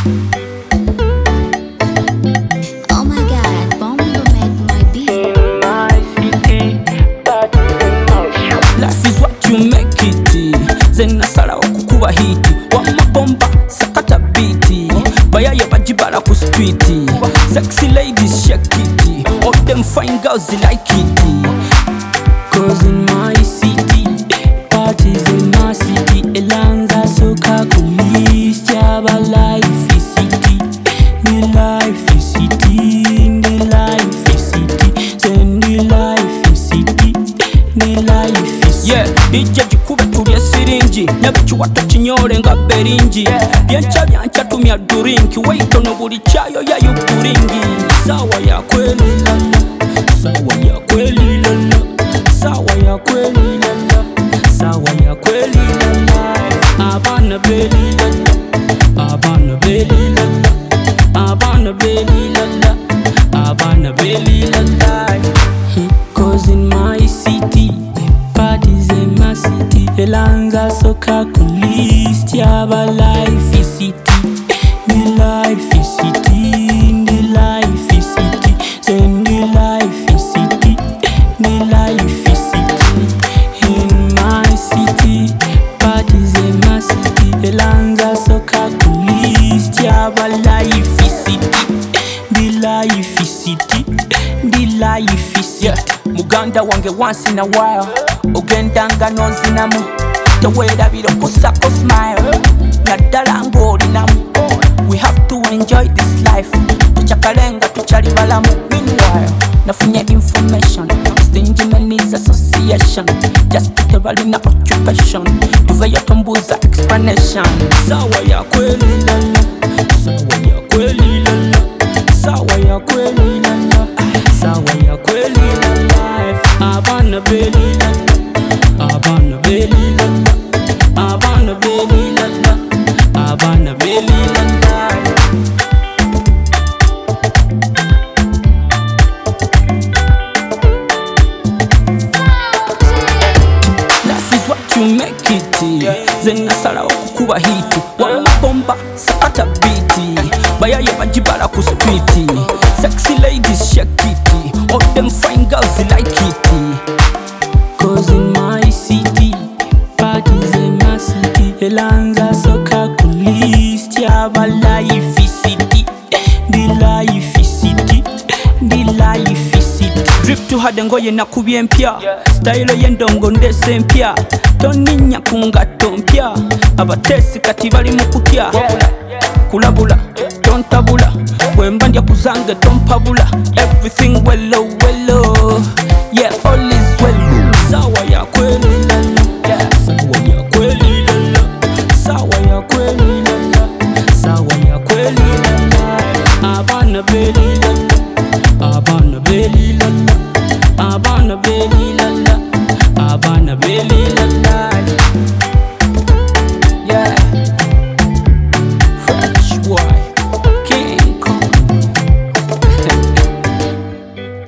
Oh my God, Bombo made my beat. My city, life is what you make it. Zena sala okukuba hiti wamabomba sakata biti bayaye bajibala ku street. Sexy ladies shake it, all them fine girls like it. Cause in my city, parties in my city, elanza soka kulist yaba life is city. The life is city, the life is city, send the life is city, the life is yeah. DJ jikube tulye siringi nyabikiwato kinyole nga beringi byenca tumya durinki weito no buli kyayo yayo kuringi. Sawa ya kweli lala, sawa ya kweli lala, sawa ya kweli lala, sawa ya kweli lala. Abana beli lala, abana beli lala, abana beli lala, abana beli lala. Cause in my city, parties in my city, elanza soka kulist yaba life is city, the life is city, the life is city, send the life is city, the life is city. In my city, parties in my city, elanza soka kulist yaba life is city, the life is city, the life is city. Muganda wange once in a while ogendanga nozinamu tewerabira kusako smile naddala ng'olinamu. We have to enjoy this life tuchakalenga tuchali balamu. Meanwhile nafunye information stingy men's association just tebalina occupation tuveyo tombuza explanation. Sawa ya kweli lala, sawa ya kweli lala, sawa ya kweli lala, sawa ya kweli lala. Abana beli lala, abana beli lala, abana beli lala, abana beli lala. Life is what you make it. Zena sala okukuba hiti wamabomba sakata biti bayaye bajibala ku street. Sexy ladies shake it, all them fine girls like it. Cause in my city, parties in my city, elanza soka kulist yaba life is city, the life is city, the life is city. Drip to hard ngoye nakubye mpya, style y'endongo ndese mpya, toninya kungato mpya, abatesi kati bali mu kutya. Kulabula tontabula wemba ndya kuzange tompabula, everything wello wello.